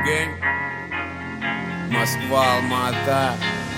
Гэнг, Москва, Алма-Ата.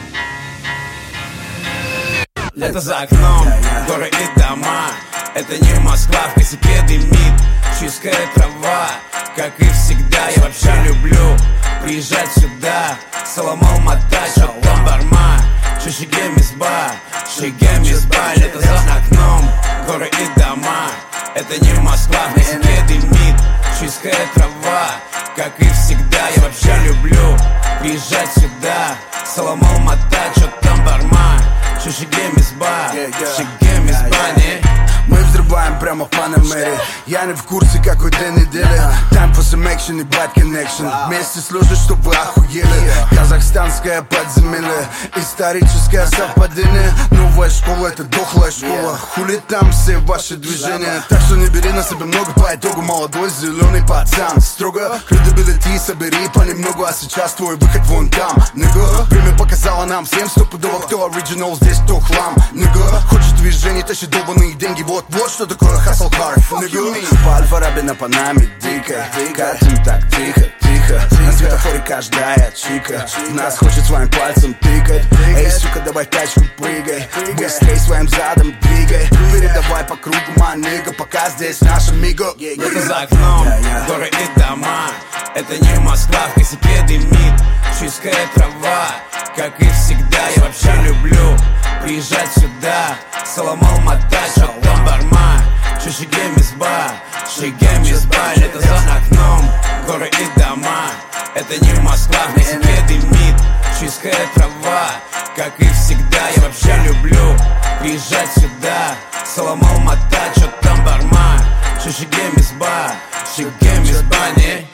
Лето за окном, горы и дома. Это не Москва, в косяке дымит чистая трава. Как и всегда, я вообще люблю приезжать сюда. Салам Алма-Ата, чё там барма, Шишиге мизба, Шиге мизба. Лето за окном, горы и дома. Это не Москва, в косяке дымит чистая трава. Как и всегда, я вообще люблю приезжать сюда. Салам Алма-Ата, чё там барма, Шишиге мизба, Шиге мизба, не? Мы взрываем прямо в Панамере. Я не в курсе какой день недели. Time for some action и bad connection. Вместе служат, чтобы вы охуели. Казахстанское подземелье, историческое совпадение. Новая школа, это дохлая школа. Хули там все ваши движения. Так что не бери на себя много, по итогу молодой зеленый пацан. Строго credibility собери понемногу. А сейчас твой выход вон там, нигга. Время показало нам всем стопудово, кто оригинал, здесь кто хлам, нигга. Хочешь движение, тащи долбаные деньги. Вот что такое hustle hard, nigga. По Альфа-Раби на Панаме дико. Катим так тихо. На светофоре каждая чика нас хочет своим пальцем тыкать. Эй, сука, давай тачку прыгай. Быстрей своим задом двигай. Передавай по кругу, манига, пока здесь наша миго. Это за окном, горы и дома. Это не Москва, в косяке дымит чистая трава. Как и всегда, я вообще люблю приезжать сюда. Салам Алма-Ата, чё там барма, Шишиге мизба, Шиге мизба. Лето за окном, горы и дома. Это не Москва, в косяке дымит чистая трава. Как и всегда, я вообще люблю приезжать сюда. Салам Алма-Ата, чё там барма, Шишиге мизба, Шиге мизба, не?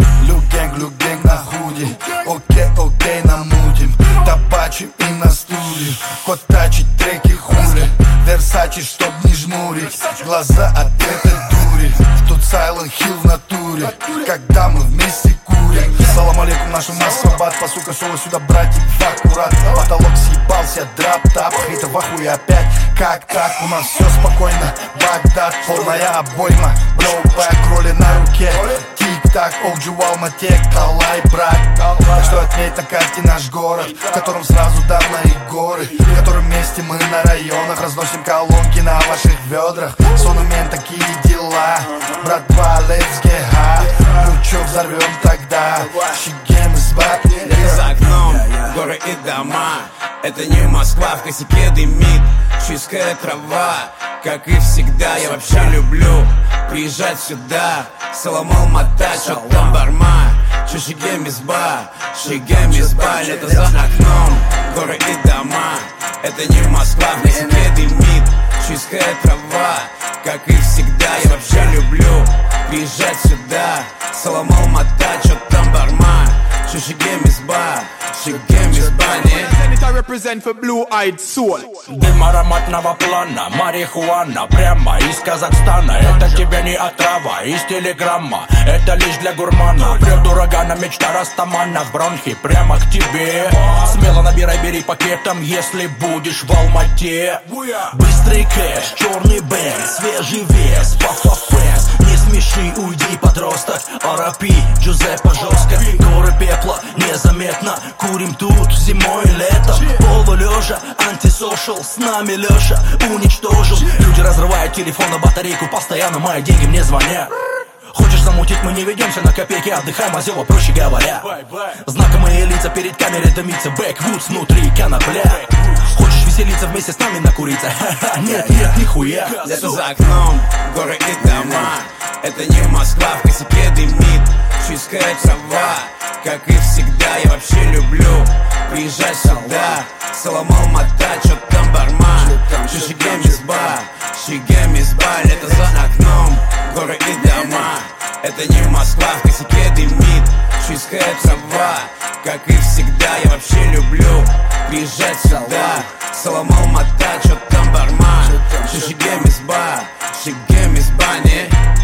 Люк-гэнг на худи. Окей, намутим. Табачим и на стуле. Котачить треки хули. Версачи, чтоб не жмурить. Глаза открыты дури. Тут Silent Hill в натуре. Когда мы вместе курим. Салам алейкум, нашим Асхабад. По сука, шоу сюда, братик, аккурат. Потолок съебался, драп-тап. Хрита в ахуе опять. Как так? У нас все спокойно. Багдад, полная обойма. Броубэк, роли на руке. Тик-так, Оуджи в Алмате, Калай, брат. Так что отметь на карте наш город, в котором сразу давно и горы, в котором вместе мы на районах разносим колонки на ваших ведрах. Сонумен, такие дела. Братва, let's get high. Ну чё, взорвем тогда? Шиге мизба. Это за окном, горы и дома. Это не Москва, в косяке дымит чистая трава. Как и всегда, я вообще люблю приезжать сюда. Салам Алма-Ата, чё там барма, Шишиге мизба, Шиге мизба. Лето за окном, горы и дома. Это не Москва, в косяке дымит чистая трава. Как и всегда, я вообще люблю приезжать сюда. Салам Алма-Ата, чё там барма, Шишиге мизба, Шиге мизба, не? I represent for blue-eyed soul. Дым ароматного плана, марихуана прямо из Казахстана. Это тебе не отрава из телеграмма, это лишь для гурмана. Прет урагана, мечта растамана, бронхи прямо к тебе. Смело набирай, бери пакетом, если будешь в Алмате. Быстрый кэш, черный бен, свежий вес, пафа-фэс. Не смеши, уйди, подросток, арапи, Джузеппе жестко. Горы пепла, незаметно, курим тут зимой и летом. Полулежа, антисошал, с нами Леша уничтожил. Люди разрывают телефон на батарейку, постоянно мои деньги мне звонят. Хочешь замутить, мы не ведемся на копейки, отдыхаем, азева, проще говоря. Знакомые лица перед камерой дымится, бэквудс внутри конопля. Хочешь веселиться вместе с нами накуриться? Ха-ха, нет, нихуя. Лето за окном, горы и дома. Это не Москва, в косяке дымит чистая трава. Как и всегда, я вообще люблю приезжать сюда. Салам Алма-Ата, чё там барма, Шишиге мизба, Шиге мизба. Лето за окном, горы и дома. Это не Москва, в косяке дымит чистая трава. Как и всегда, я вообще люблю приезжать сюда. Салам Алма-Ата, чё там барма, Шишиге мизба, Шиге мизба, не?